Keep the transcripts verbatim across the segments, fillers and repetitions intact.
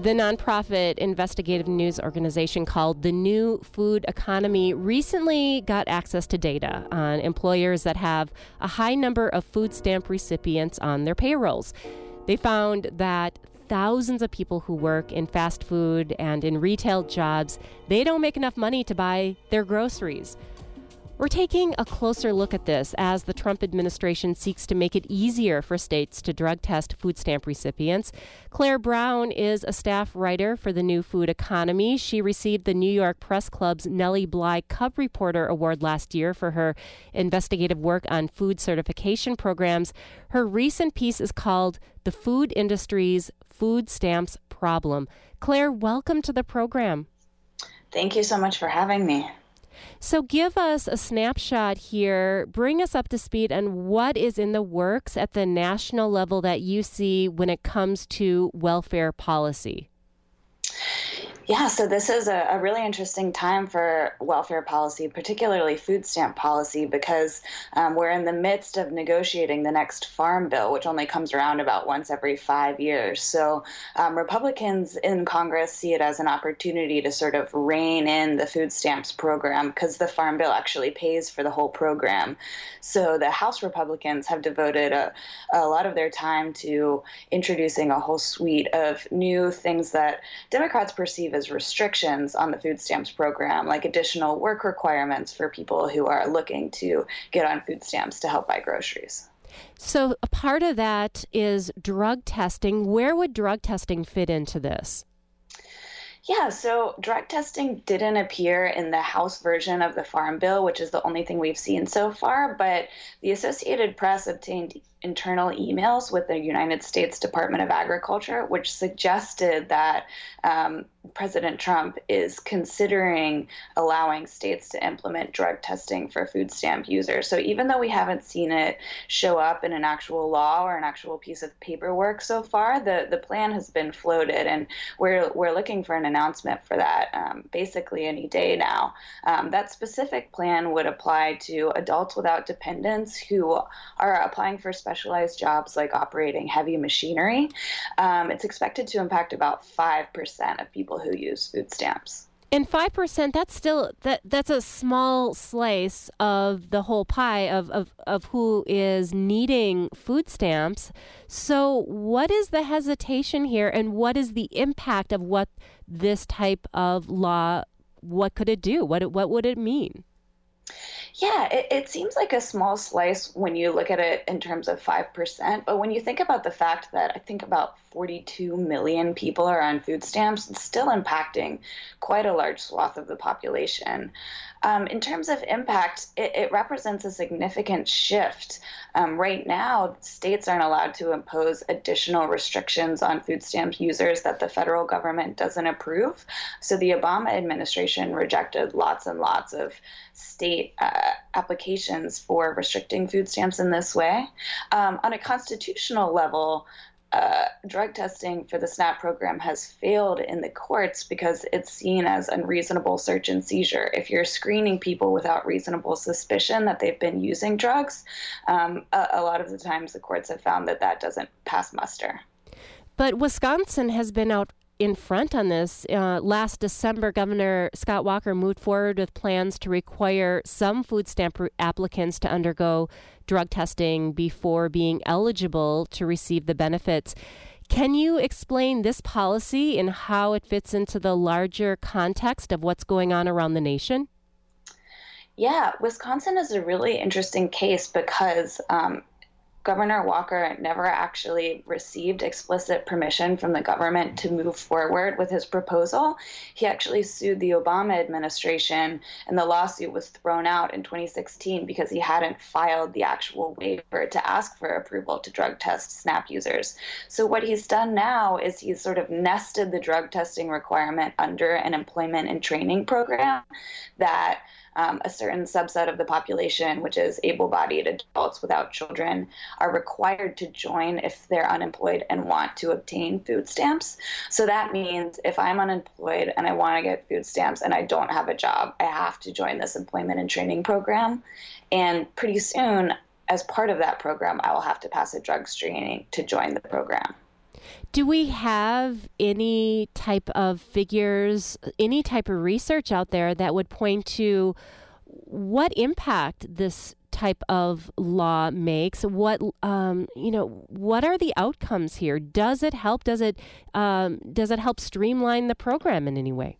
The nonprofit investigative news organization called The New Food Economy recently got access to data on employers that have a high number of food stamp recipients on their payrolls. They found that thousands of people who work in fast food and in retail jobs, they don't make enough money to buy their groceries. We're taking a closer look at this as the Trump administration seeks to make it easier for states to drug test food stamp recipients. Claire Brown is a staff writer for The New Food Economy. She received the New York Press Club's Nellie Bly Cub Reporter Award last year for her investigative work on food certification programs. Her recent piece is called The Food Industry's Food Stamps Problem. Claire, welcome to the program. Thank you so much for having me. So give us a snapshot here. Bring us up to speed on what is in the works at the national level that you see when it comes to welfare policy. Yeah, so this is a, a really interesting time for welfare policy, particularly food stamp policy, because um, we're in the midst of negotiating the next farm bill, which only comes around about once every five years. So um, Republicans in Congress see it as an opportunity to sort of rein in the food stamps program because the farm bill actually pays for the whole program. So the House Republicans have devoted a, a lot of their time to introducing a whole suite of new things that Democrats perceive as restrictions on the food stamps program, like additional work requirements for people who are looking to get on food stamps to help buy groceries. So a part of that is drug testing. Where would drug testing fit into this? Yeah, so drug testing didn't appear in the House version of the Farm Bill, which is the only thing we've seen so far, but the Associated Press obtained internal emails with the United States Department of Agriculture, which suggested that um, President Trump is considering allowing states to implement drug testing for food stamp users. So even though we haven't seen it show up in an actual law or an actual piece of paperwork so far, the, the plan has been floated, and we're we're looking for an announcement for that um, basically any day now. Um, that specific plan would apply to adults without dependents who are applying for specialized jobs like operating heavy machinery. Um, it's expected to impact about five percent of people who use food stamps. And five percent, that's still, that that's a small slice of the whole pie of, of, of who is needing food stamps. So what is the hesitation here, and what is the impact of what this type of law, what could it do? What, what would it mean? Yeah, it, it seems like a small slice when you look at it in terms of five percent. But when you think about the fact that I think about forty-two million people are on food stamps, it's still impacting quite a large swath of the population. Um, in terms of impact, it, it represents a significant shift. Um, right now, states aren't allowed to impose additional restrictions on food stamp users that the federal government doesn't approve. So the Obama administration rejected lots and lots of state uh, applications for restricting food stamps in this way. Um, on a constitutional level, Uh, drug testing for the SNAP program has failed in the courts because it's seen as unreasonable search and seizure. If you're screening people without reasonable suspicion that they've been using drugs, um, a, a lot of the times the courts have found that that doesn't pass muster. But Wisconsin has been out in front on this. Uh, last December, Governor Scott Walker moved forward with plans to require some food stamp applicants to undergo drug testing before being eligible to receive the benefits. Can you explain this policy and how it fits into the larger context of what's going on around the nation? Yeah, Wisconsin is a really interesting case because um, Governor Walker never actually received explicit permission from the government to move forward with his proposal. He actually sued the Obama administration, and the lawsuit was thrown out in twenty sixteen because he hadn't filed the actual waiver to ask for approval to drug test SNAP users. So what he's done now is he's sort of nested the drug testing requirement under an employment and training program that Um, a certain subset of the population, which is able-bodied adults without children, are required to join if they're unemployed and want to obtain food stamps. So that means if I'm unemployed and I want to get food stamps and I don't have a job, I have to join this employment and training program. And pretty soon, as part of that program, I will have to pass a drug screening to join the program. Do we have any type of figures, any type of research out there that would point to what impact this type of law makes? What um, you know, what are the outcomes here? Does it help? Does it um, does it help streamline the program in any way?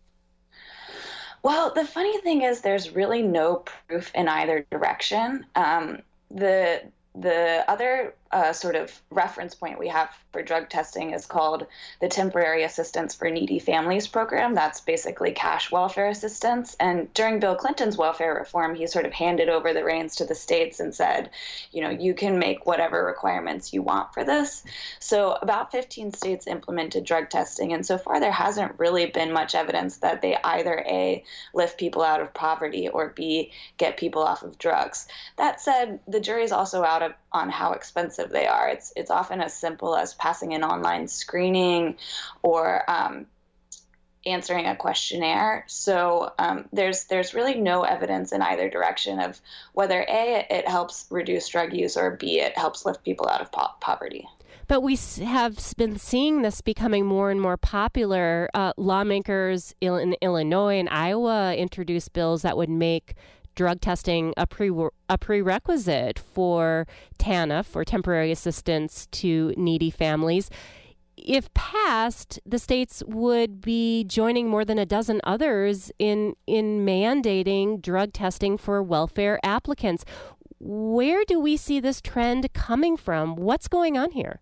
Well, the funny thing is, there's really no proof in either direction. Um, the The other uh, sort of reference point we have for drug testing is called the Temporary Assistance for Needy Families program. That's basically cash welfare assistance. And during Bill Clinton's welfare reform, he sort of handed over the reins to the states and said, you know, you can make whatever requirements you want for this. So about fifteen states implemented drug testing. And so far, there hasn't really been much evidence that they either A, lift people out of poverty, or B, get people off of drugs. That said, the jury's also out of, on how expensive they are. It's it's often as simple as passing an online screening or um, answering a questionnaire. So um, there's there's really no evidence in either direction of whether A, it helps reduce drug use, or B, it helps lift people out of po- poverty. But we have been seeing this becoming more and more popular. Uh, lawmakers in Illinois and Iowa introduced bills that would make drug testing a pre a prerequisite for TANF, for temporary assistance to needy families. If passed, the states would be joining more than a dozen others in in mandating drug testing for welfare applicants. Where do we see this trend coming from? What's going on here?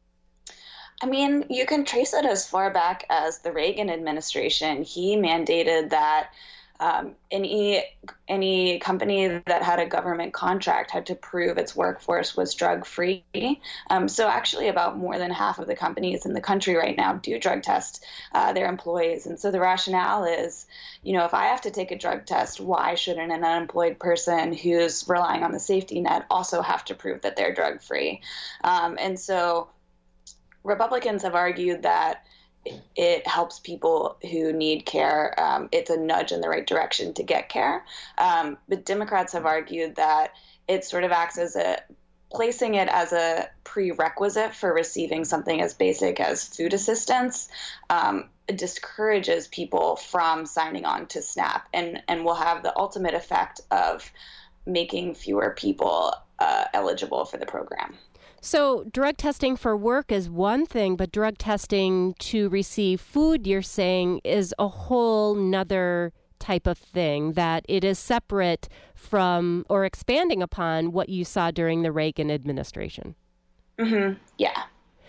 I mean, you can trace it as far back as the Reagan administration. He mandated that Um, any any company that had a government contract had to prove its workforce was drug-free. Um, so actually about more than half of the companies in the country right now do drug test uh, their employees. And so the rationale is, you know, if I have to take a drug test, why shouldn't an unemployed person who's relying on the safety net also have to prove that they're drug-free? Um, and so Republicans have argued that it helps people who need care. Um, it's a nudge in the right direction to get care. Um, but Democrats have argued that it sort of acts as a placing it as a prerequisite for receiving something as basic as food assistance um, discourages people from signing on to SNAP, and, and will have the ultimate effect of making fewer people uh, eligible for the program. So drug testing for work is one thing, but drug testing to receive food, you're saying, is a whole nother type of thing, that it is separate from or expanding upon what you saw during the Reagan administration. Mm-hmm. Yeah.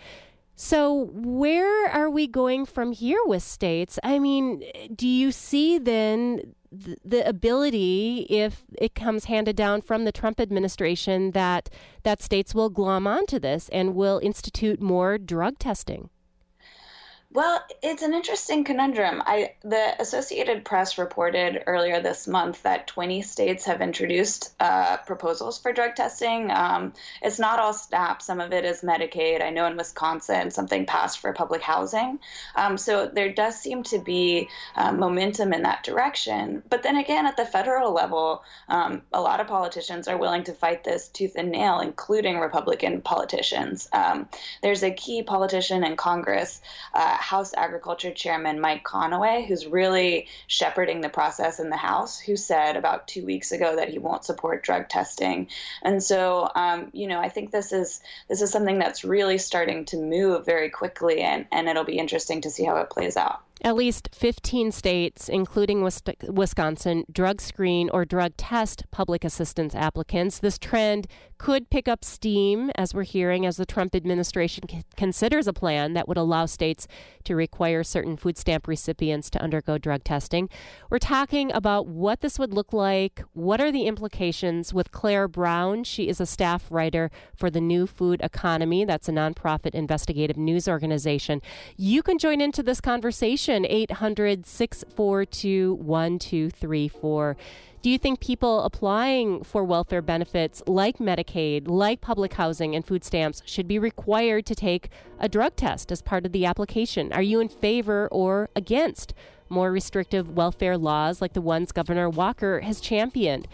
So where are we going from here with states? I mean, do you see then the, the ability, if it comes handed down from the Trump administration, that that states will glom onto this and will institute more drug testing? Well, it's an interesting conundrum. I, the Associated Press reported earlier this month that twenty states have introduced uh, proposals for drug testing. Um, it's not all SNAP. Some of it is Medicaid. I know in Wisconsin something passed for public housing. Um, so there does seem to be uh, momentum in that direction. But then again, at the federal level, um, a lot of politicians are willing to fight this tooth and nail, including Republican politicians. Um, there's a key politician in Congress, uh, House Agriculture Chairman Mike Conaway, who's really shepherding the process in the House, who said about two weeks ago that he won't support drug testing. And so, um, you know, I think this is this is something that's really starting to move very quickly, and, and it'll be interesting to see how it plays out. At least fifteen states, including Wisconsin, drug screen or drug test public assistance applicants. This trend could pick up steam, as we're hearing, as the Trump administration c- considers a plan that would allow states to require certain food stamp recipients to undergo drug testing. We're talking about what this would look like, what are the implications, with Claire Brown. She is a staff writer for the New Food Economy. That's a nonprofit investigative news organization. You can join into this conversation, eight hundred, six four two, one two three four. Do you think people applying for welfare benefits like Medicaid, like public housing and food stamps should be required to take a drug test as part of the application? Are you in favor or against more restrictive welfare laws like the ones Governor Walker has championed?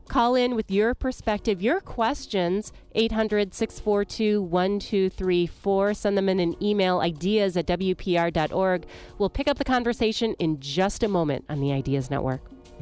Call in with your perspective, your questions, eight hundred, six four two, one two three four. Send them in an email, ideas at W P R dot org. We'll pick up the conversation in just a moment on the Ideas Network.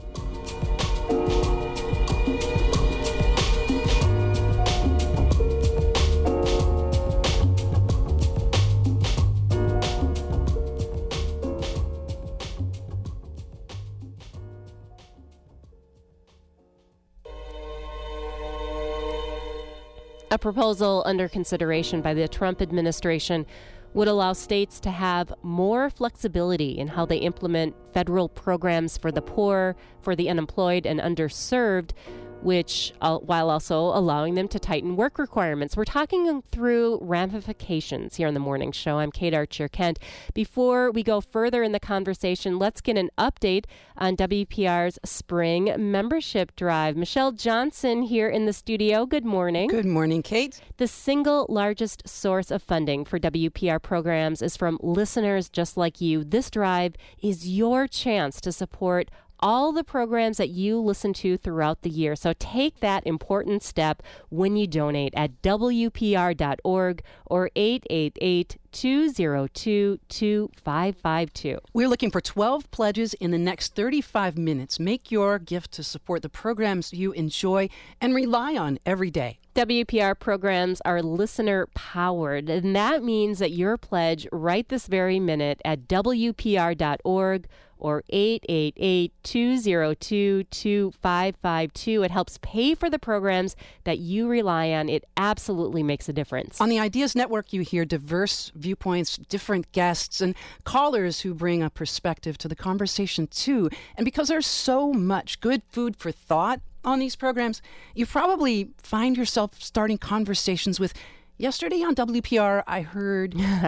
A proposal under consideration by the Trump administration would allow states to have more flexibility in how they implement federal programs for the poor, for the unemployed, and underserved, which, uh, while also allowing them to tighten work requirements. We're talking through ramifications here on the morning show. I'm Kate Archer-Kent. Before we go further in the conversation, let's get an update on W P R's spring membership drive. Michelle Johnson here in the studio. Good morning. Good morning, Kate. The single largest source of funding for W P R programs is from listeners just like you. This drive is your chance to support all the programs that you listen to throughout the year. So take that important step when you donate at W P R dot org or eight eight eight, two zero two, two five five two. We're looking for twelve pledges in the next thirty-five minutes. Make your gift to support the programs you enjoy and rely on every day. W P R programs are listener powered, and that means that your pledge right this very minute at W P R dot org or eight eight eight, two zero two, two five five two. It helps pay for the programs that you rely on. It absolutely makes a difference. On the Ideas Network, you hear diverse viewpoints, different guests, and callers who bring a perspective to the conversation, too. And because there's so much good food for thought on these programs, you probably find yourself starting conversations with, yesterday on W P R, I heard,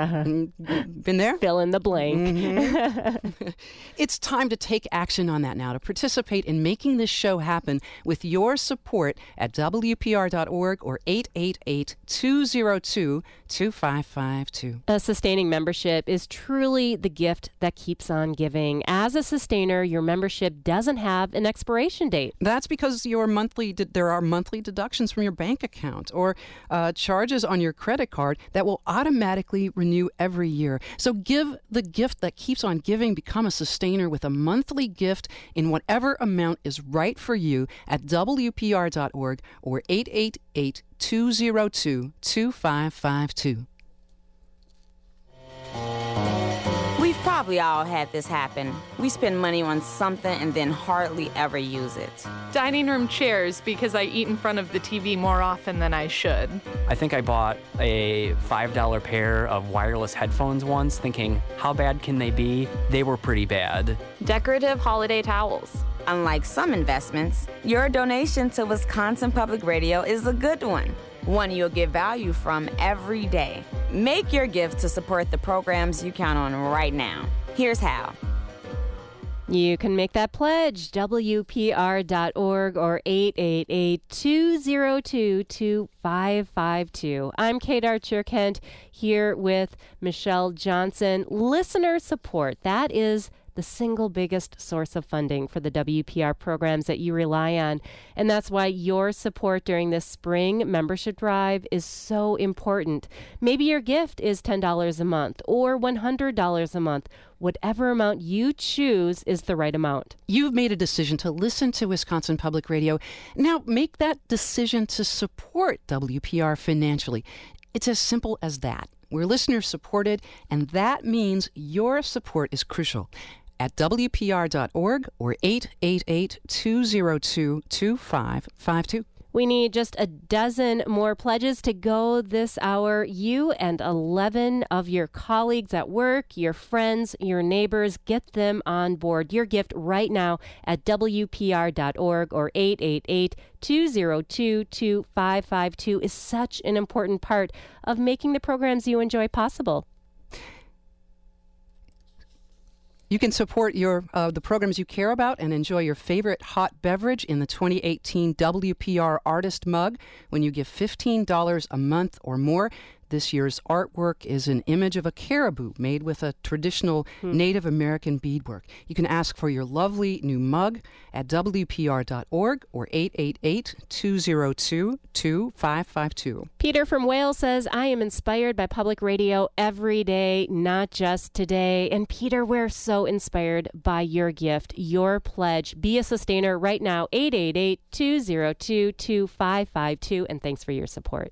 been there? Fill in the blank. Mm-hmm. It's time to take action on that now, to participate in making this show happen with your support at W P R dot org or eight eight eight, two zero two, two five five two. A sustaining membership is truly the gift that keeps on giving. As a sustainer, your membership doesn't have an expiration date. That's because your monthly de- there are monthly deductions from your bank account or uh, charges on your credit card that will automatically renew every year. So give the gift that keeps on giving. Become a sustainer with a monthly gift in whatever amount is right for you at W P R dot org or eight eight eight, two zero two, two five five two. We've probably all had this happen. We spend money on something and then hardly ever use it. Dining room chairs because I eat in front of the T V more often than I should. I think I bought a five dollar pair of wireless headphones once, thinking, how bad can they be? They were pretty bad. Decorative holiday towels. Unlike some investments, your donation to Wisconsin Public Radio is a good one. One you'll get value from every day. Make your gift to support the programs you count on right now. Here's how. You can make that pledge, W P R dot org or eight eight eight, two zero two, two five five two. I'm Kate Archer-Kent here with Michelle Johnson. Listener support, that is the single biggest source of funding for the W P R programs that you rely on. And that's why your support during this spring membership drive is so important. Maybe your gift is ten dollars a month or one hundred dollars a month. Whatever amount you choose is the right amount. You've made a decision to listen to Wisconsin Public Radio. Now make that decision to support W P R financially. It's as simple as that. We're listener supported, and that means your support is crucial. At W P R dot org or eight eight eight, two zero two, two five five two. We need just a dozen more pledges to go this hour. You and eleven of your colleagues at work, your friends, your neighbors, get them on board. Your gift right now at W P R dot org or eight eight eight, two zero two, two five five two is such an important part of making the programs you enjoy possible. You can support your uh, the programs you care about and enjoy your favorite hot beverage in the twenty eighteen W P R Artist Mug when you give fifteen dollars a month or more. this year's artwork is an image of a caribou made with a traditional Hmm. Native American beadwork. You can ask for your lovely new mug at W P R dot org or eight eight eight, two zero two, two five five two. Peter from Wales says, I am inspired by public radio every day, not just today. And Peter, we're so inspired by your gift, your pledge. Be a sustainer right now, eight eight eight, two zero two, two five five two. And thanks for your support.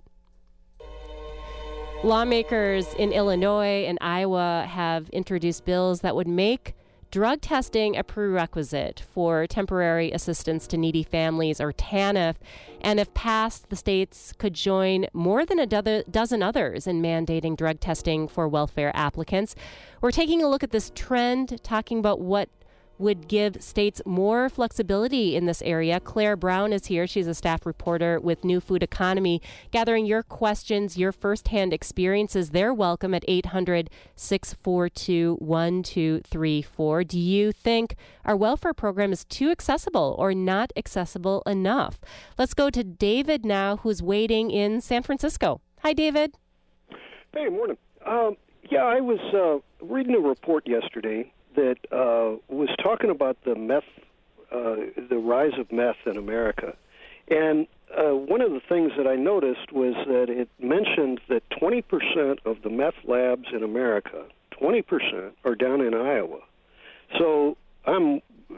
Lawmakers in Illinois and Iowa have introduced bills that would make drug testing a prerequisite for temporary assistance to needy families, or TANF. And if passed, the states could join more than a do- dozen others in mandating drug testing for welfare applicants. We're taking a look at this trend, talking about what would give states more flexibility in this area. Claire Brown is here. She's a staff reporter with New Food Economy, gathering your questions, your firsthand experiences. They're welcome at eight hundred, six four two, one two three four. Do you think our welfare program is too accessible or not accessible enough? Let's go to David now, who's waiting in San Francisco. Hi, David. Hey, morning. Um, yeah, I was uh, reading a report yesterday that uh, was talking about the meth, uh, the rise of meth in America. And uh, one of the things that I noticed was that it mentioned that twenty percent of the meth labs in America, twenty percent, are down in Iowa. So I'm,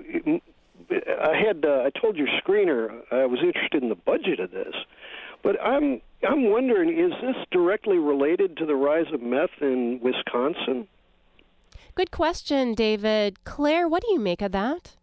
I had, uh, I told your screener I was interested in the budget of this, but I'm, I'm wondering, is this directly related to the rise of meth in Wisconsin? Good question, David. Claire, what do you make of that?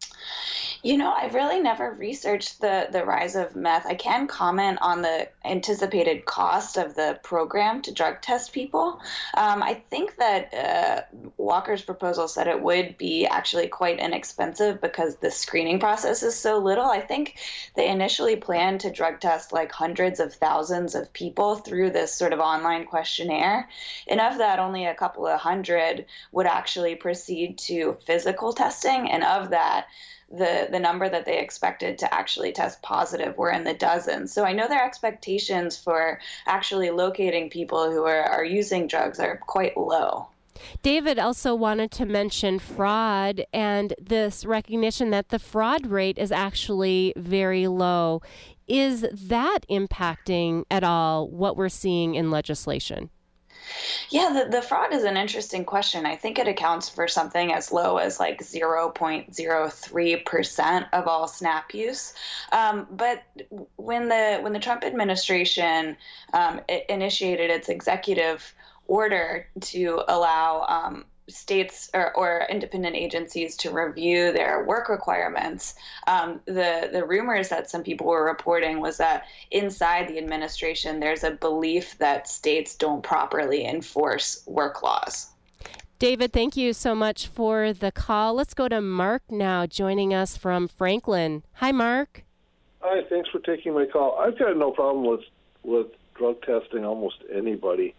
You know, I've really never researched the, the rise of meth. I can comment on the anticipated cost of the program to drug test people. Um, I think that uh, Walker's proposal said it would be actually quite inexpensive because the screening process is so little. I think they initially planned to drug test like hundreds of thousands of people through this sort of online questionnaire. And of that, only a couple of hundred would actually proceed to physical testing. And of that, the the number that they expected to actually test positive were in the dozens. So I know their expectations for actually locating people who are, are using drugs are quite low. David also wanted to mention fraud and this recognition that the fraud rate is actually very low. Is that impacting at all what we're seeing in legislation? Yeah, the, the fraud is an interesting question. I think it accounts for something as low as like zero point zero three percent of all SNAP use. Um, but when the when the Trump administration um, it initiated its executive order to allow um, states or, or independent agencies to review their work requirements, um, the, the rumors that some people were reporting was that inside the administration, there's a belief that states don't properly enforce work laws. David, thank you so much for the call. Let's go to Mark now, joining us from Franklin. Hi, Mark. Hi, thanks for taking my call. I've got no problem with, with drug testing almost anybody.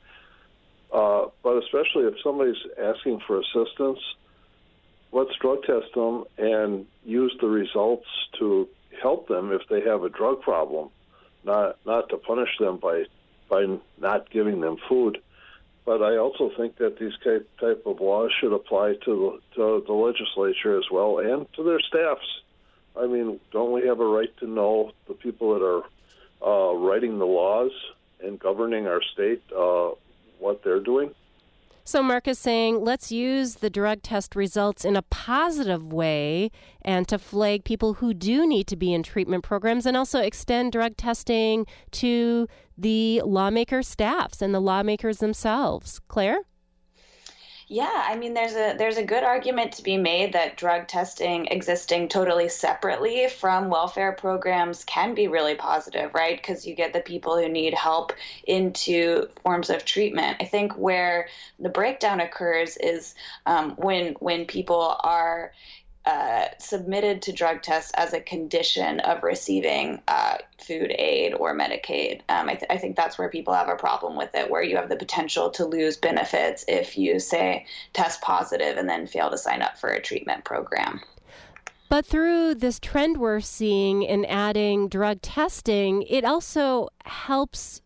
Uh, but especially if somebody's asking for assistance, let's drug test them and use the results to help them if they have a drug problem, not not to punish them by by not giving them food. But I also think that these type, type of laws should apply to the, to the legislature as well and to their staffs. I mean, don't we have a right to know the people that are uh, writing the laws and governing our state, uh, what they're doing? So Mark is saying, let's use the drug test results in a positive way and to flag people who do need to be in treatment programs, and also extend drug testing to the lawmaker staffs and the lawmakers themselves. Claire? Yeah, I mean, there's a there's a good argument to be made that drug testing existing totally separately from welfare programs can be really positive, right? Because you get the people who need help into forms of treatment. I think where the breakdown occurs is um, when when people are Uh, submitted to drug tests as a condition of receiving uh, food aid or Medicaid. Um, I, th- I think that's where people have a problem with it, where you have the potential to lose benefits if you, say, test positive and then fail to sign up for a treatment program. But through this trend we're seeing in adding drug testing, it also helps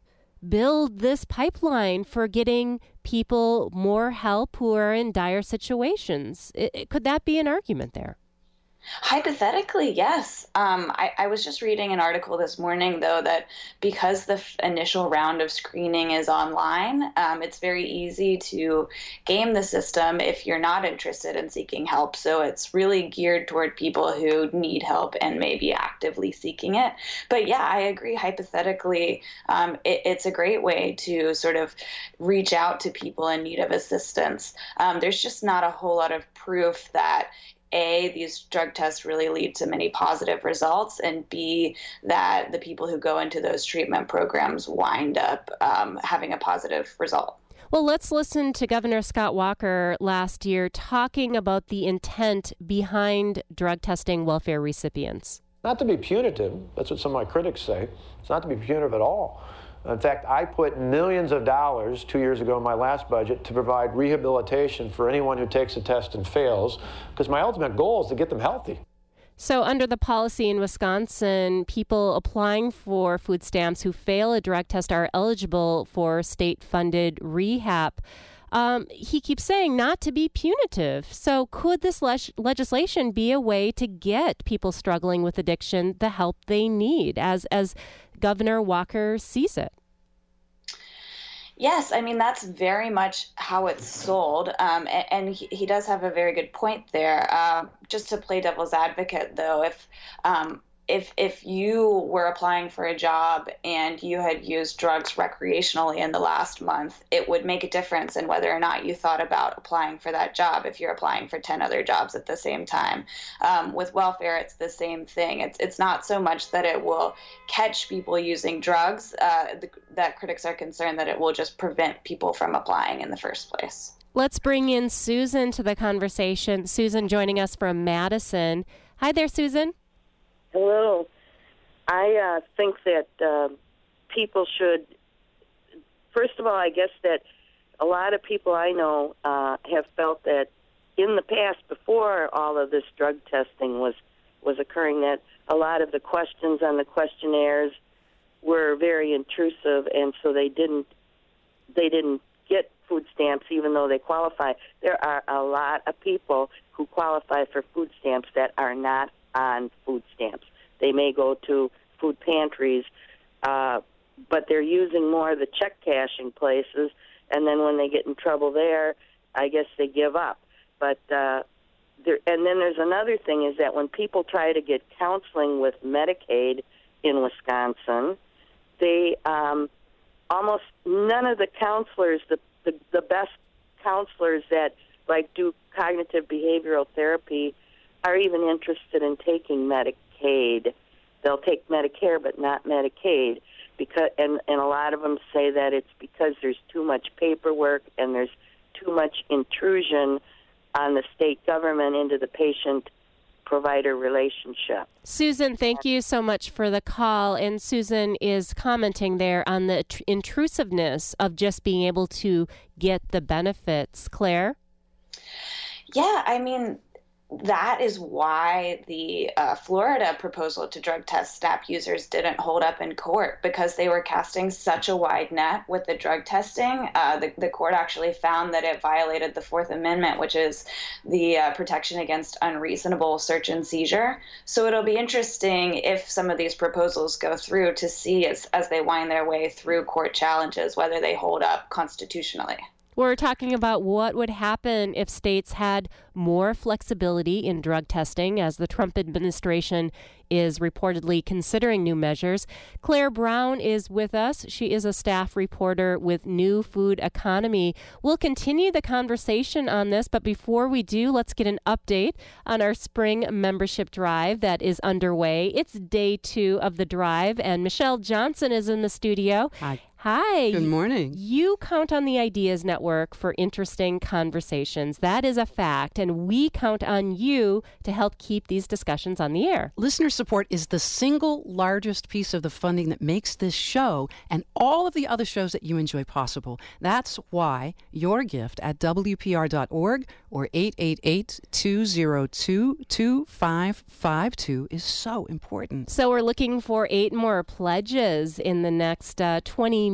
build this pipeline for getting people more help who are in dire situations. It, it, could that be an argument there? Hypothetically, yes. Um, I, I was just reading an article this morning, though, that because the f- initial round of screening is online, um, it's very easy to game the system if you're not interested in seeking help. So it's really geared toward people who need help and may be actively seeking it. But yeah, I agree. Hypothetically, um, it, it's a great way to sort of reach out to people in need of assistance. Um, there's just not a whole lot of proof that A, these drug tests really lead to many positive results, and B, that the people who go into those treatment programs wind up um, having a positive result. Well, let's listen to Governor Scott Walker last year talking about the intent behind drug testing welfare recipients. Not to be punitive, that's what some of my critics say. It's not to be punitive at all. In fact, I put millions of dollars two years ago in my last budget to provide rehabilitation for anyone who takes a test and fails, because my ultimate goal is to get them healthy. So under the policy in Wisconsin, people applying for food stamps who fail a drug test are eligible for state-funded rehab. Um, he keeps saying not to be punitive. So could this le- legislation be a way to get people struggling with addiction the help they need, as as Governor Walker sees it? Yes, I mean, that's very much how it's sold. Um, and and he, he does have a very good point there. Uh, just to play devil's advocate, though, if um, if if you were applying for a job and you had used drugs recreationally in the last month, it would make a difference in whether or not you thought about applying for that job if you're applying for ten other jobs at the same time. Um, with welfare, it's the same thing. It's it's not so much that it will catch people using drugs, uh, the, that critics are concerned that it will just prevent people from applying in the first place. Let's bring in Susan to the conversation. Susan joining us from Madison. Hi there, Susan. Hello. I uh, think that uh, people should, first of all, I guess that a lot of people I know uh, have felt that in the past, before all of this drug testing was, was occurring, that a lot of the questions on the questionnaires were very intrusive, and so they didn't they didn't get food stamps even though they qualify. There are a lot of people who qualify for food stamps that are not on food stamps. They may go to food pantries, uh, but they're using more of the check cashing places, and then when they get in trouble there, I guess they give up. But uh, there, and then there's another thing is that when people try to get counseling with Medicaid in Wisconsin, they um, almost none of the counselors, the, the the best counselors that like do cognitive behavioral therapy, are even interested in taking Medicaid. They'll take Medicare, but not Medicaid, because and, and a lot of them say that it's because there's too much paperwork and there's too much intrusion on the state government into the patient-provider relationship. Susan, thank you so much for the call. And Susan is commenting there on the tr- intrusiveness of just being able to get the benefits. Claire? Yeah, I mean, that is why the uh, Florida proposal to drug test SNAP users didn't hold up in court, because they were casting such a wide net with the drug testing. Uh, the, the court actually found that it violated the Fourth Amendment, which is the uh, protection against unreasonable search and seizure. So it'll be interesting if some of these proposals go through to see as, as they wind their way through court challenges, whether they hold up constitutionally. We're talking about what would happen if states had more flexibility in drug testing, as the Trump administration is reportedly considering new measures. Claire Brown is with us. She is a staff reporter with New Food Economy. We'll continue the conversation on this, but before we do, let's get an update on our spring membership drive that is underway. It's day two of the drive, and Michelle Johnson is in the studio. Hi. Hi. Good morning. You count on the Ideas Network for interesting conversations. That is a fact, and we count on you to help keep these discussions on the air. Listener support is the single largest piece of the funding that makes this show and all of the other shows that you enjoy possible. That's why your gift at W P R dot org or eight eight eight, two zero two, two five five two is so important. So we're looking for eight more pledges in the next uh, twenty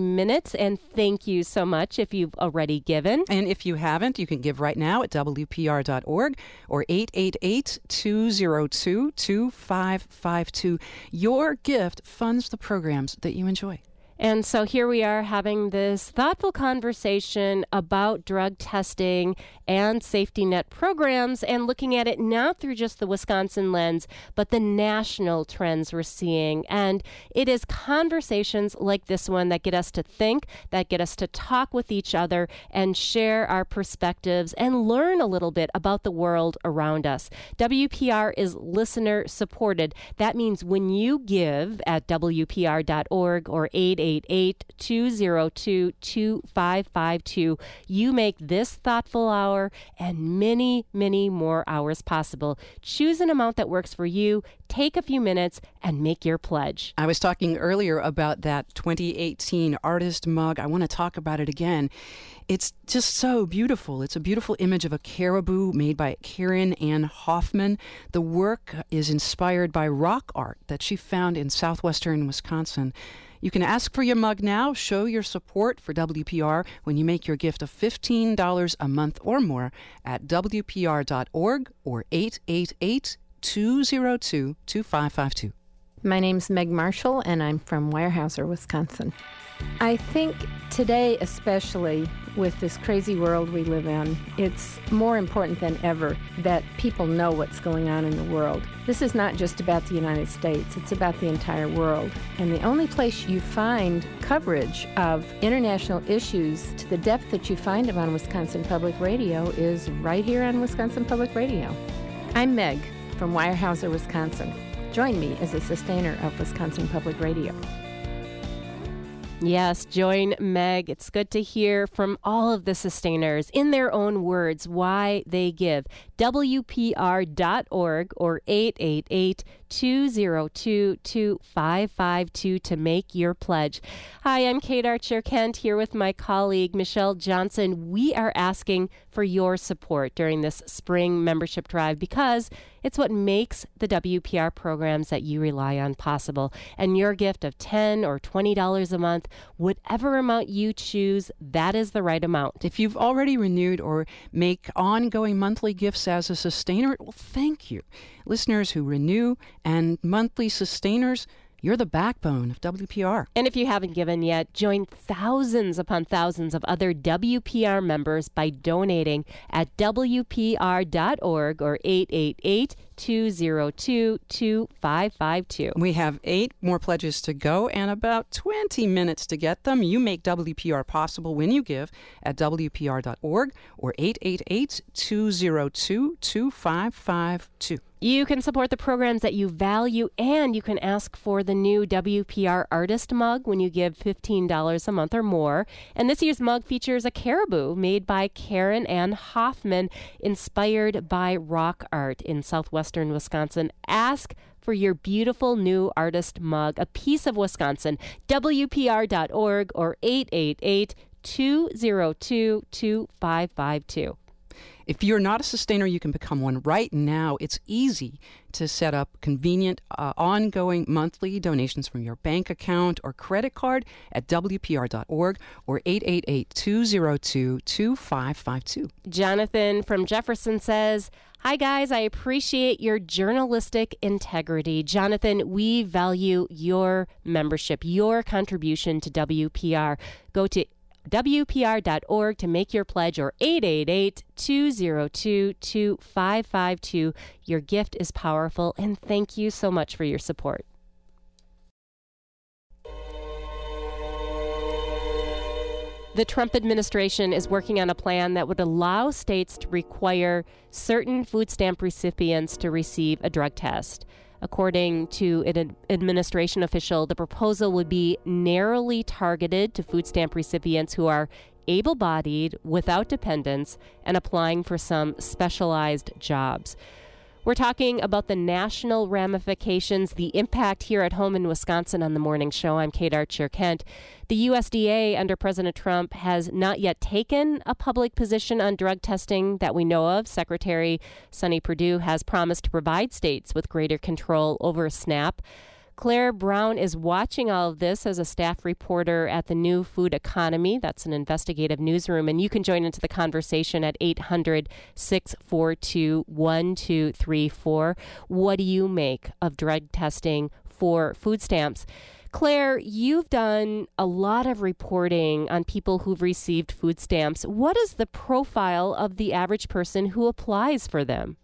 minutes. And thank you so much if you've already given. And if you haven't, you can give right now at W P R dot org or eight eight eight, two zero two, two five five two. Your gift funds the programs that you enjoy. And so here we are having this thoughtful conversation about drug testing and safety net programs and looking at it not through just the Wisconsin lens, but the national trends we're seeing. And it is conversations like this one that get us to think, that get us to talk with each other and share our perspectives and learn a little bit about the world around us. W P R is listener supported. That means when you give at W P R dot org or eight eight eight, two zero two, two five five two. You make this thoughtful hour and many, many more hours possible. Choose an amount that works for you. Take a few minutes and make your pledge. I was talking earlier about that twenty eighteen artist mug. I want to talk about it again. It's just so beautiful. It's a beautiful image of a caribou made by Karen Ann Hoffman. The work is inspired by rock art that she found in southwestern Wisconsin. You can ask for your mug now. Show your support for W P R when you make your gift of fifteen dollars a month or more at W P R dot org or eight eight eight, two zero two, two five five two. My name's Meg Marshall, and I'm from Weyerhaeuser, Wisconsin. I think today, especially with this crazy world we live in, it's more important than ever that people know what's going on in the world. This is not just about the United States, it's about the entire world. And the only place you find coverage of international issues to the depth that you find them on Wisconsin Public Radio is right here on Wisconsin Public Radio. I'm Meg from Weyerhaeuser, Wisconsin. Join me as a sustainer of Wisconsin Public Radio. Yes, join Meg. It's good to hear from all of the sustainers in their own words why they give. W P R dot org or eight eight eight, two zero two, two five five two to make your pledge. Hi, I'm Kate Archer-Kent here with my colleague Michelle Johnson. We are asking for your support during this spring membership drive because it's what makes the W P R programs that you rely on possible. And your gift of ten dollars or twenty dollars a month, whatever amount you choose, that is the right amount. If you've already renewed or make ongoing monthly gifts as a sustainer, well, thank you. Listeners who renew and monthly sustainers, you're the backbone of W P R. And if you haven't given yet, join thousands upon thousands of other W P R members by donating at W P R dot org or eight eight eight, two zero two, two five five two. We have eight more pledges to go and about twenty minutes to get them. You make W P R possible when you give at W P R dot org or eight eight eight, two zero two, two five five two. You can support the programs that you value, and you can ask for the new W P R Artist Mug when you give fifteen dollars a month or more. And this year's mug features a caribou made by Karen Ann Hoffman, inspired by rock art in southwestern Wisconsin. Ask for your beautiful new artist mug, a piece of Wisconsin. W P R dot org or eight eight eight, two zero two, two five five two. If you're not a sustainer, you can become one right now. It's easy to set up convenient, uh, ongoing monthly donations from your bank account or credit card at W P R dot org or eight eight eight, two zero two, two five five two. Jonathan from Jefferson says, "Hi, guys. I appreciate your journalistic integrity. Jonathan, we value your membership, your contribution to W P R. Go to W P R dot org to make your pledge or eight eight eight, two zero two, two five five two. Your gift is powerful, and thank you so much for your support." The Trump administration is working on a plan that would allow states to require certain food stamp recipients to receive a drug test. According to an administration official, the proposal would be narrowly targeted to food stamp recipients who are able-bodied, without dependents, and applying for some specialized jobs. We're talking about the national ramifications, the impact here at home in Wisconsin on the morning show. I'm Kate Archer-Kent. The U S D A under President Trump has not yet taken a public position on drug testing that we know of. Secretary Sonny Perdue has promised to provide states with greater control over SNAP. Claire Brown is watching all of this as a staff reporter at the New Food Economy. That's an investigative newsroom. And you can join into the conversation at eight hundred, six four two, one two three four. What do you make of drug testing for food stamps? Claire, you've done a lot of reporting on people who've received food stamps. What is the profile of the average person who applies for them?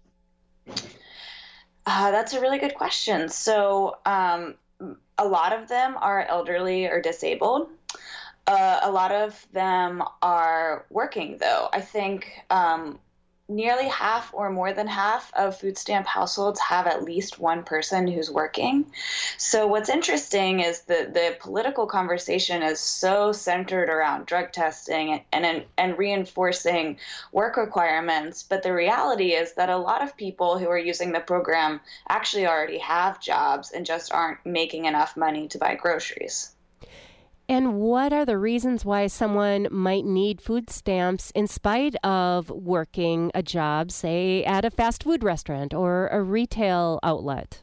Uh, that's a really good question. So um, a lot of them are elderly or disabled. Uh, a lot of them are working, though. I think um, nearly half or more than half of food stamp households have at least one person who's working. So what's interesting is that the political conversation is so centered around drug testing and, and, and reinforcing work requirements. But the reality is that a lot of people who are using the program actually already have jobs and just aren't making enough money to buy groceries. And what are the reasons why someone might need food stamps in spite of working a job, say, at a fast food restaurant or a retail outlet?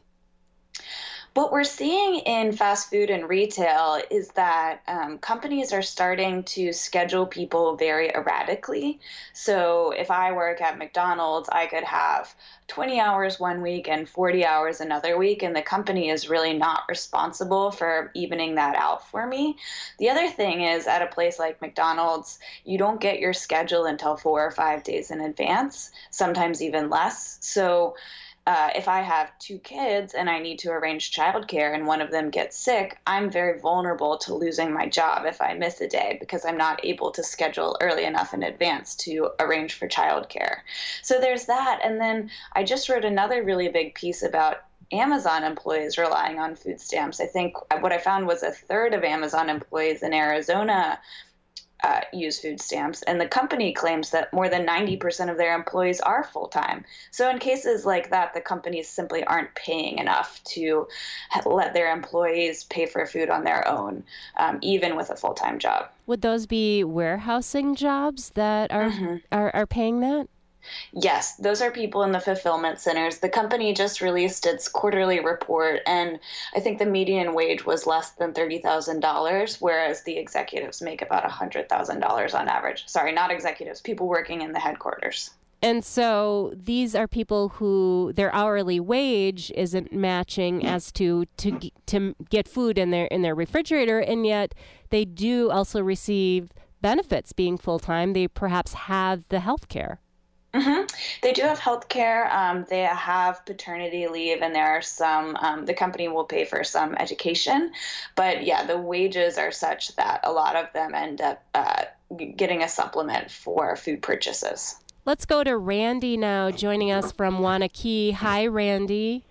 What we're seeing in fast food and retail is that um, companies are starting to schedule people very erratically. So if I work at McDonald's, I could have twenty hours one week and forty hours another week, and the company is really not responsible for evening that out for me. The other thing is, at a place like McDonald's, you don't get your schedule until four or five days in advance, sometimes even less. So Uh, if I have two kids and I need to arrange childcare and one of them gets sick, I'm very vulnerable to losing my job if I miss a day because I'm not able to schedule early enough in advance to arrange for childcare. So there's that. And then I just wrote another really big piece about Amazon employees relying on food stamps. I think what I found was a third of Amazon employees in Arizona Uh, use food stamps, and the company claims that more than ninety percent of their employees are full-time. So in cases like that, the companies simply aren't paying enough to let their employees pay for food on their own, um, even with a full-time job. Would those be warehousing jobs that are, mm-hmm. are, are paying that? Yes, those are people in the fulfillment centers. The company just released its quarterly report, and I think the median wage was less than thirty thousand dollars, whereas the executives make about one hundred thousand dollars on average. Sorry, not executives, people working in the headquarters. And so these are people who their hourly wage isn't matching as to to to get food in their in their refrigerator, and yet they do also receive benefits being full-time. They perhaps have the health care. Mm-hmm. They do have health care. Um, they have paternity leave, and there are some, um, the company will pay for some education. But yeah, the wages are such that a lot of them end up uh, getting a supplement for food purchases. Let's go to Randy now, joining us from Waunakee. Hi, Randy.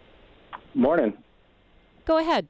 Morning. Go ahead.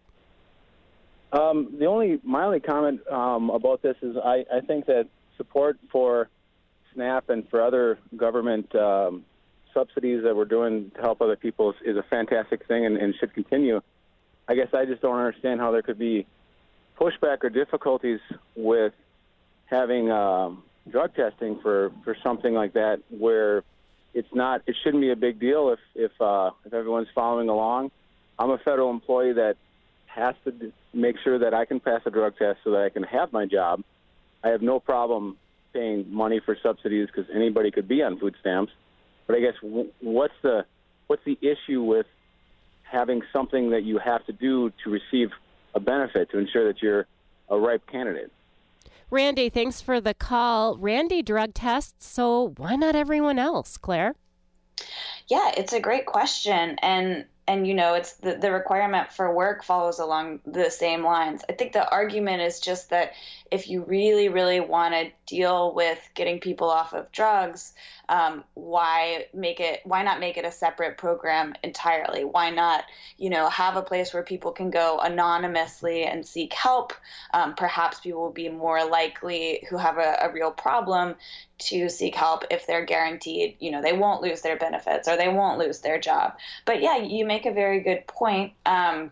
Um, the only, my only comment um, about this is I, I think that support for SNAP and for other government um, subsidies that we're doing to help other people is, is a fantastic thing and, and should continue. I guess I just don't understand how there could be pushback or difficulties with having um, drug testing for, for something like that, where it's not, it shouldn't be a big deal if if, uh, if everyone's following along. I'm a federal employee that has to make sure that I can pass a drug test so that I can have my job. I have no problem paying money for subsidies because anybody could be on food stamps. But I guess w- what's the what's the issue with having something that you have to do to receive a benefit to ensure that you're a ripe candidate? Randy, thanks for the call. Randy drug tests, so why not everyone else, Claire? Yeah, it's a great question. And And, you know, it's the, the requirement for work follows along the same lines. I think the argument is just that if you really, really want to deal with getting people off of drugs, um, why make it, why not make it a separate program entirely? Why not, you know, have a place where people can go anonymously and seek help? Um, perhaps people will be more likely who have a, a real problem to seek help if they're guaranteed, you know, they won't lose their benefits or they won't lose their job. But yeah, you make a very good point. Um,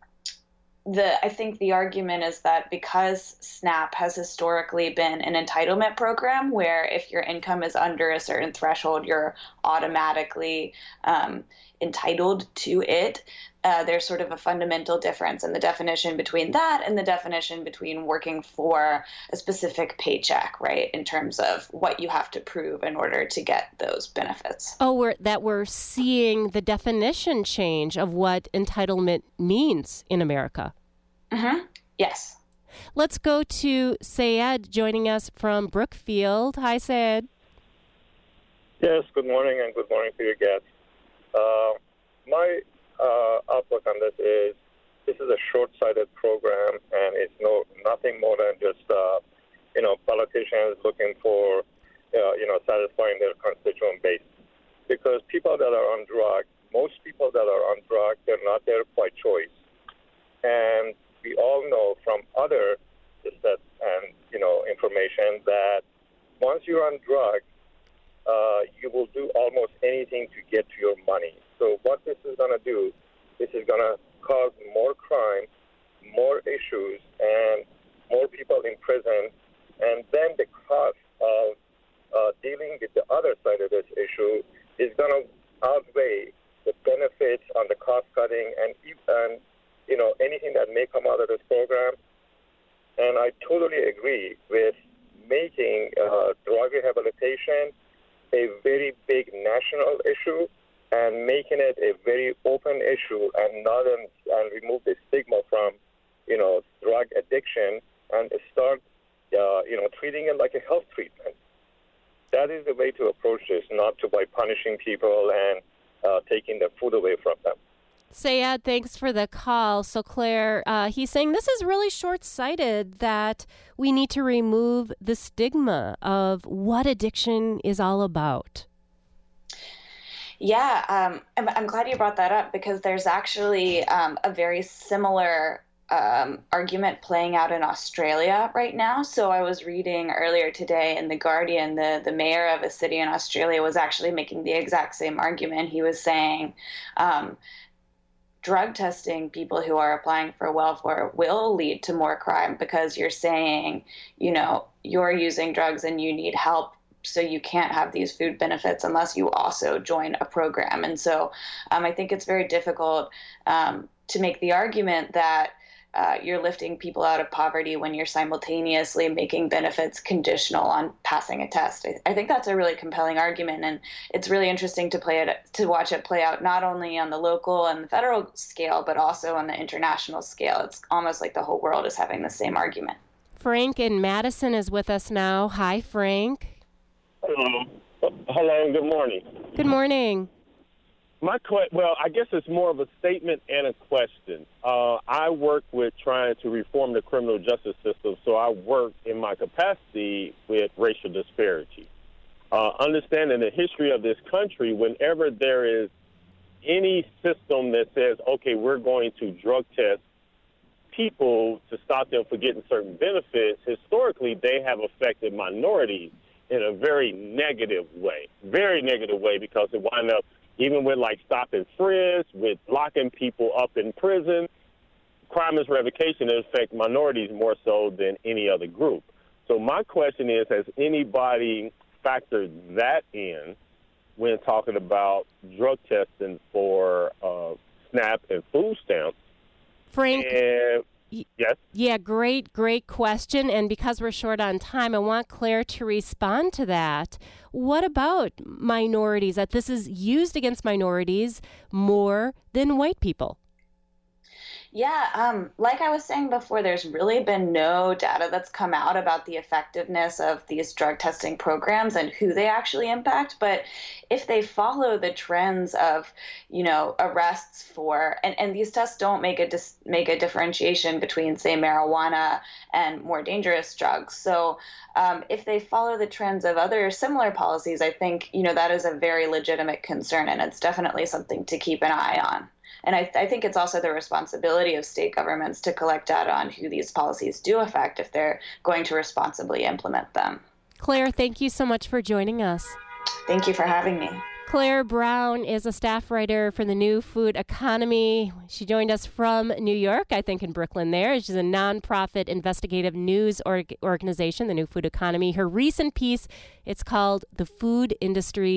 the I think the argument is that because SNAP has historically been an entitlement program where if your income is under a certain threshold, you're automatically um, entitled to it, uh, there's sort of a fundamental difference in the definition between that and the definition between working for a specific paycheck, right, in terms of what you have to prove in order to get those benefits. Oh, we're, that we're seeing the definition change of what entitlement means in America. Mm-hmm. Yes. Let's go to Sayed joining us from Brookfield. Hi, Sayed. Yes, good morning, and good morning to your guests. Uh, my uh, outlook on this is this is a short-sighted program, and it's no nothing more than just uh, you know politicians looking for uh, you know satisfying their constituent base. Because people that are on drug, most people that are on drug, they're not there by choice, and we all know from other stats and you know information that once you're on drug, uh, you will do almost anything to get to your money. So what this is going to do, this is going to cause more crime, more issues, and more people in prison. And then the cost of uh, dealing with the other side of this issue is going to outweigh the benefits on the cost cutting and, and you know, anything that may come out of this program. And I totally agree with making uh, drug rehabilitation a very big national issue and making it a very open issue and not an, and remove the stigma from, you know, drug addiction and start, uh, you know, treating it like a health treatment. That is the way to approach this, not to by punishing people and uh, taking the food away from them. Sayed, thanks for the call. So, Claire, uh, he's saying this is really short-sighted, that we need to remove the stigma of what addiction is all about. Yeah, um, I'm, I'm glad you brought that up because there's actually um, a very similar um, argument playing out in Australia right now. So I was reading earlier today in The Guardian, the, the mayor of a city in Australia was actually making the exact same argument. He was saying, um, drug testing people who are applying for welfare will lead to more crime because you're saying, you know, you're using drugs and you need help, so you can't have these food benefits unless you also join a program. And so um, I think it's very difficult um, to make the argument that uh, you're lifting people out of poverty when you're simultaneously making benefits conditional on passing a test. I, I think that's a really compelling argument, and it's really interesting to play it, to watch it play out not only on the local and the federal scale, but also on the international scale. It's almost like the whole world is having the same argument. Frank in Madison is with us now. Hi, Frank. Hello. Hello, good morning. Good morning. My que- Well, I guess it's more of a statement and a question. Uh, I work with trying to reform the criminal justice system, so I work in my capacity with racial disparity. Uh, understanding the history of this country, whenever there is any system that says, okay, we're going to drug test people to stop them from getting certain benefits, historically they have affected minorities in a very negative way, very negative way, because it wind up, even with like stop and frisk, with locking people up in prison, crime is revocation, it affects minorities more so than any other group. So my question is, has anybody factored that in when talking about drug testing for uh, SNAP and food stamps? Frank? And yes? Yeah, great, great question. And because we're short on time, I want Claire to respond to that. What about minorities, that this is used against minorities more than white people? Yeah, um, like I was saying before, there's really been no data that's come out about the effectiveness of these drug testing programs and who they actually impact. But if they follow the trends of, you know, arrests for, and, and these tests don't make a dis, make a differentiation between, say, marijuana and more dangerous drugs. So um, if they follow the trends of other similar policies, I think, you know, that is a very legitimate concern, and it's definitely something to keep an eye on. And I, I think it's also the responsibility of state governments to collect data on who these policies do affect if they're going to responsibly implement them. Claire, thank you so much for joining us. Thank you for having me. Claire Brown is a staff writer for the New Food Economy. She joined us from New York, I think in Brooklyn there. She's a nonprofit investigative news org- organization, the New Food Economy. Her recent piece, it's called The Food Industry's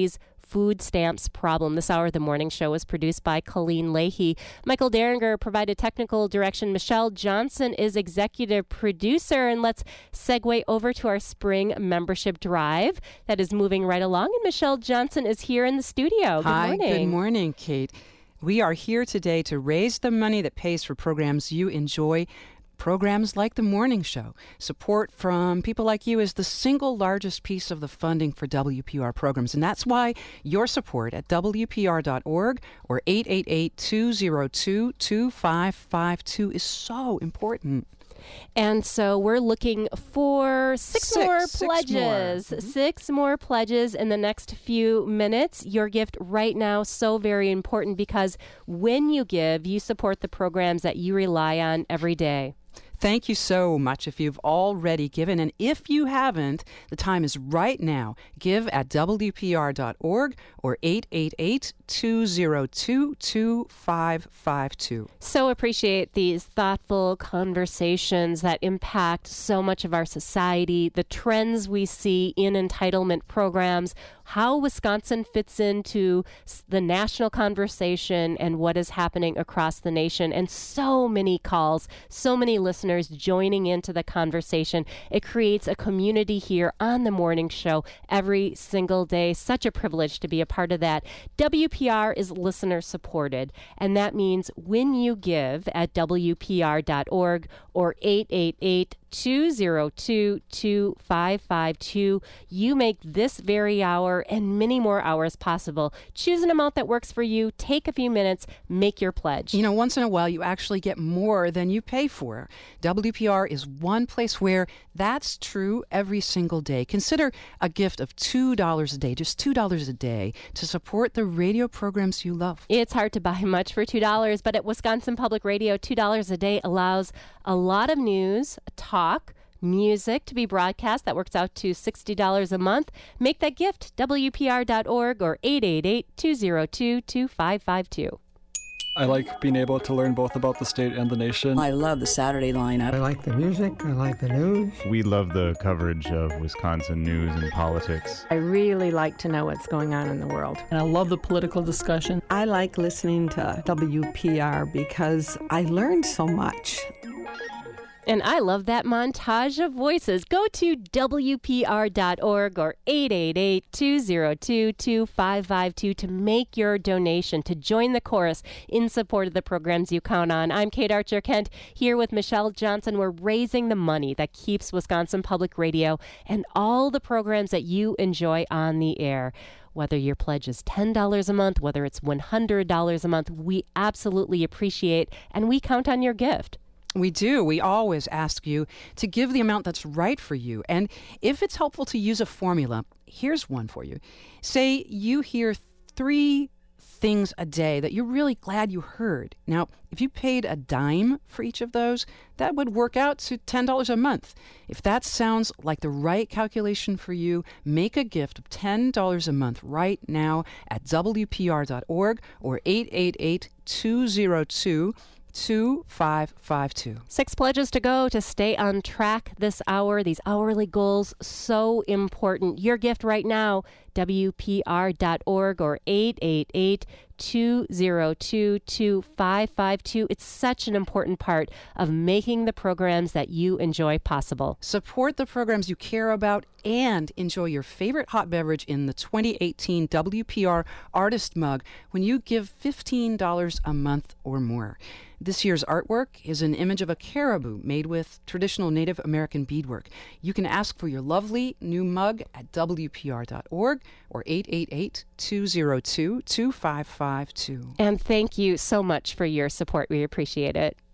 food stamps problem. This hour of the morning show was produced by Colleen Leahy. Michael Derringer provided technical direction. Michelle Johnson is executive producer. And let's segue over to our spring membership drive that is moving right along. And Michelle Johnson is here in the studio. Good Hi, morning. Good morning, Kate. We are here today to raise the money that pays for programs you enjoy. Programs like The Morning Show. Support from people like you is the single largest piece of the funding for W P R programs. And that's why your support at W P R dot org or eight eight eight, two zero two, two five five two is so important. And so we're looking for six, Six, more six pledges. more. Mhm. Six more pledges in the next few minutes. Your gift right now, so very important, because when you give, you support the programs that you rely on every day. Thank you so much if you've already given. And if you haven't, the time is right now. Give at W P R dot org or eight eight eight, two zero two, two five five two. So appreciate these thoughtful conversations that impact so much of our society, the trends we see in entitlement programs, how Wisconsin fits into the national conversation and what is happening across the nation. And so many calls, so many listeners joining into the conversation. It creates a community here on the morning show every single day. Such a privilege to be a part of that. W P R is listener supported, and that means when you give at W P R dot org or eight eight eight, two zero two, two five five two, you make this very hour and many more hours possible. Choose an amount that works for you. Take a few minutes. Make your pledge. You know, once in a while, you actually get more than you pay for. W P R is one place where that's true every single day. Consider a gift of two dollars a day, just two dollars a day, to support the radio programs you love. It's hard to buy much for two dollars, but at Wisconsin Public Radio, two dollars a day allows a lot of news, talk, music to be broadcast. That works out to sixty dollars a month. Make that gift, W P R dot org or eight eight eight, two zero two, two five five two. I like being able to learn both about the state and the nation. I love the Saturday lineup. I like the music. I like the news. We love the coverage of Wisconsin news and politics. I really like to know what's going on in the world. And I love the political discussion. I like listening to W P R because I learned so much. And I love that montage of voices. Go to W P R dot org or eight eight eight, two zero two, two five five two to make your donation, to join the chorus in support of the programs you count on. I'm Kate Archer-Kent here with Michelle Johnson. We're raising the money that keeps Wisconsin Public Radio and all the programs that you enjoy on the air. Whether your pledge is ten dollars a month, whether it's one hundred dollars a month, we absolutely appreciate and we count on your gift. We do. We always ask you to give the amount that's right for you. And if it's helpful to use a formula, here's one for you. Say you hear three things a day that you're really glad you heard. Now, if you paid a dime for each of those, that would work out to ten dollars a month. If that sounds like the right calculation for you, make a gift of ten dollars a month right now at W P R dot org or eight eight eight, two zero two, two five five two. Six pledges to go to stay on track this hour. These hourly goals, so important. Your gift right now, W P R dot org or eight eight eight, two zero two, two five five two. It's such an important part of making the programs that you enjoy possible. Support the programs you care about and enjoy your favorite hot beverage in the twenty eighteen W P R Artist Mug when you give fifteen dollars a month or more. This year's artwork is an image of a caribou made with traditional Native American beadwork. You can ask for your lovely new mug at W P R dot org or eight eight eight, two zero two, two five five two. And thank you so much for your support. We appreciate it.